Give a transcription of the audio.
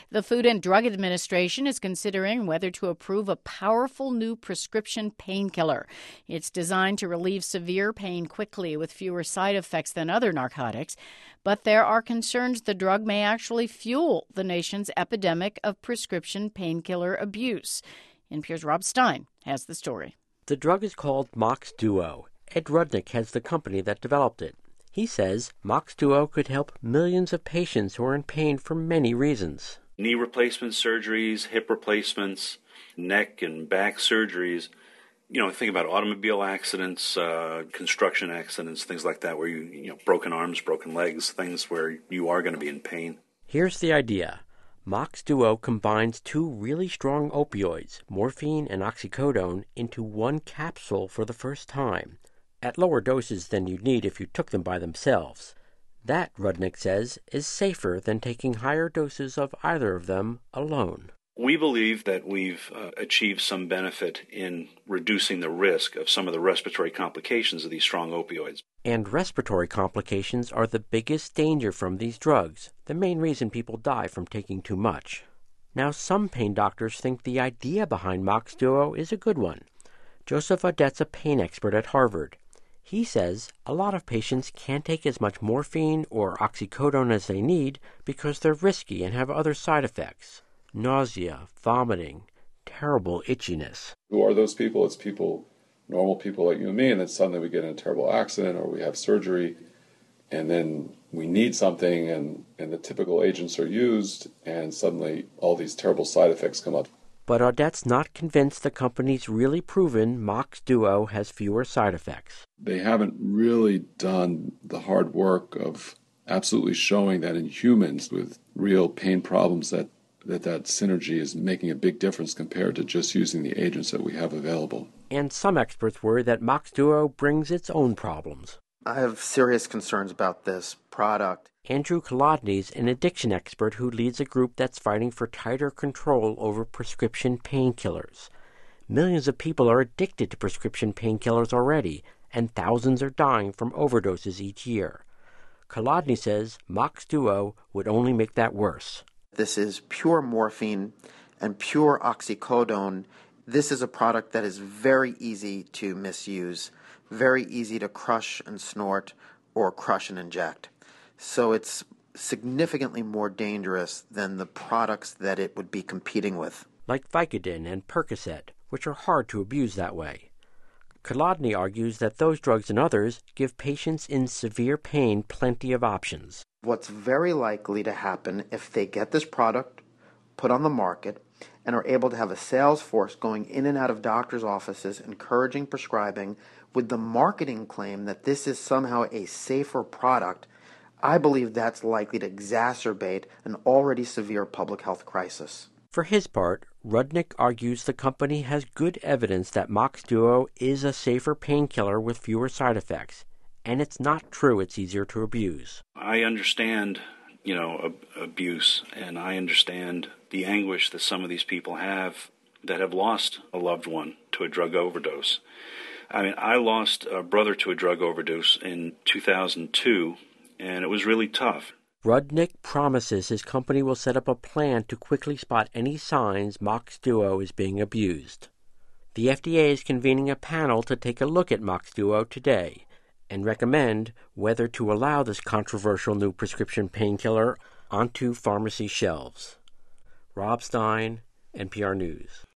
The Food and Drug Administration is considering whether to approve a powerful new prescription painkiller. It's designed to relieve severe pain quickly with fewer side effects than other narcotics. But there are concerns the drug may actually fuel the nation's epidemic of prescription painkiller abuse. NPR's Rob Stein has the story. The drug is called Mox Duo. Ed Rudnick heads the company that developed it. He says Mox Duo could help millions of patients who are in pain for many reasons. Knee replacement surgeries, hip replacements, neck and back surgeries. Think about automobile accidents, construction accidents, things like that, where you broken arms, broken legs, things where you are going to be in pain. Here's the idea. Mox Duo combines two really strong opioids, morphine and oxycodone, into one capsule for the first time, at lower doses than you'd need if you took them by themselves. That, Rudnick says, is safer than taking higher doses of either of them alone. We believe that we've achieved some benefit in reducing the risk of some of the respiratory complications of these strong opioids. And respiratory complications are the biggest danger from these drugs, the main reason people die from taking too much. Now, some pain doctors think the idea behind Mox Duo is a good one. Joseph Audette's a pain expert at Harvard. He says a lot of patients can't take as much morphine or oxycodone as they need because they're risky and have other side effects. Nausea, vomiting, terrible itchiness. Who are those people? It's people, normal people like you and me, and then suddenly we get in a terrible accident or we have surgery, and then we need something, and the typical agents are used, and suddenly all these terrible side effects come up. But Audette's not convinced the company's really proven Mox Duo has fewer side effects. They haven't really done the hard work of absolutely showing that in humans with real pain problems that synergy is making a big difference compared to just using the agents that we have available. And some experts worry that Mox Duo brings its own problems. I have serious concerns about this product. Andrew Kolodny's an addiction expert who leads a group that's fighting for tighter control over prescription painkillers. Millions of people are addicted to prescription painkillers already, and thousands are dying from overdoses each year. Kolodny says Mox Duo would only make that worse. This is pure morphine and pure oxycodone. This is a product that is very easy to misuse, very easy to crush and snort or crush and inject. So it's significantly more dangerous than the products that it would be competing with. Like Vicodin and Percocet, which are hard to abuse that way. Kolodny argues that those drugs and others give patients in severe pain plenty of options. What's very likely to happen if they get this product put on the market and are able to have a sales force going in and out of doctors' offices encouraging prescribing with the marketing claim that this is somehow a safer product, I believe that's likely to exacerbate an already severe public health crisis. For his part, Rudnick argues the company has good evidence that Mox Duo is a safer painkiller with fewer side effects, and it's not true it's easier to abuse. I understand, abuse, and I understand the anguish that some of these people have that have lost a loved one to a drug overdose. I lost a brother to a drug overdose in 2002, and it was really tough. Rudnick promises his company will set up a plan to quickly spot any signs Mox Duo is being abused. The FDA is convening a panel to take a look at Mox Duo today and recommend whether to allow this controversial new prescription painkiller onto pharmacy shelves. Rob Stein, NPR News.